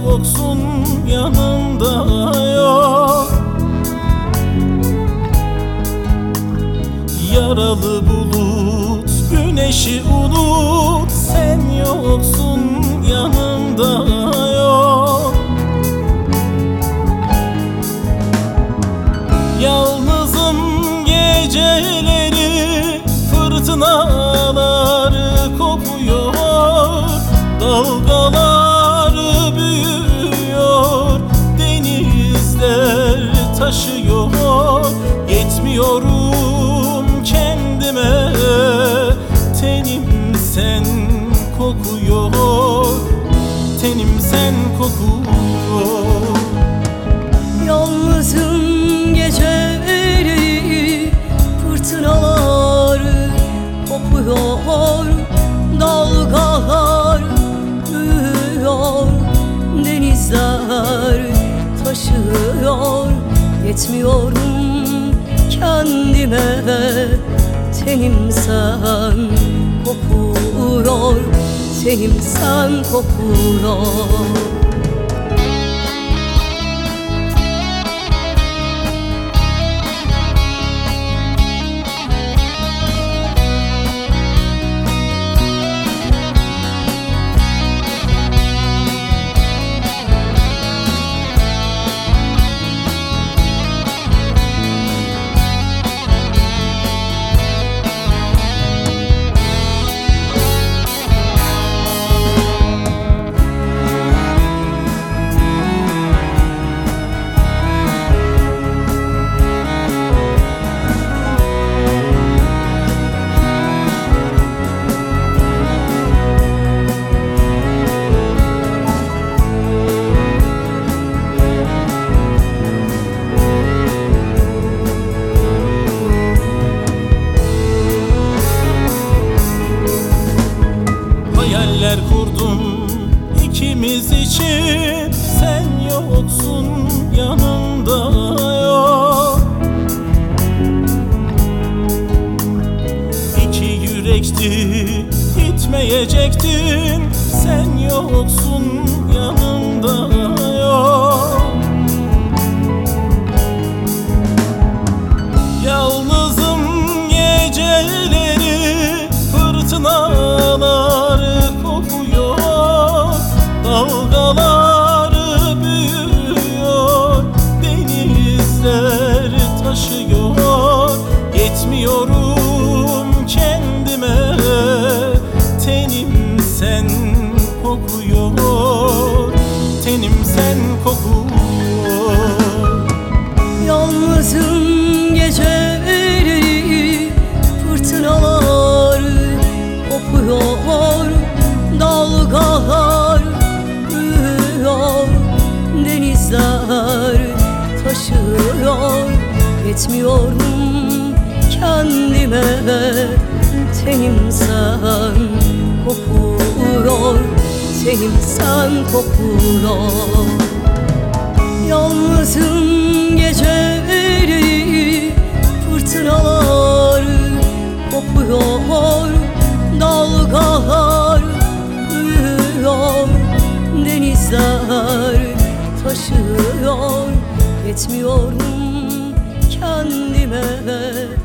yoksun, yanımda yok. Yaralı bulut, güneşi unut, sen yoksun, yanımda yok. Yalnızım geceleri, fırtınaları kopuyor, dalgaları büyüyor, denizler taşıyor. Yetmiyorum kendime, tenim sen kokuyor, tenim sen kokuyor. Yalnızım geceleri, fırtınalar kopuyor, dalgalar büyüyor, denizler taşıyor. Yetmiyorum kendime, tenim sen kokuyor, tenim sen kokuyor. Hayaller kurdum ikimiz için, sen yoksun, yanımda yok. İki yürekti, gitmeyecektin, sen yoksun, yanımda yok. Yalnızım geceleri, fırtınalar kopuyor, dalgaları büyüyor, denizler taşıyor. Yetmiyorum kendime, tenim sen kokuyor, tenim sen kokuyor. Yalnızım geceleri, fırtınalar kopuyor, dalgalar büyüyor, denizler taşıyor. Yetmiyorum kendime, tenim sen kokuyor, tenim sen kokuyor. Yalnızım geceleri, fırtınalar kopuyor, dalgalar büyüyor, denizler taşıyor. Yetmiyorum kendime,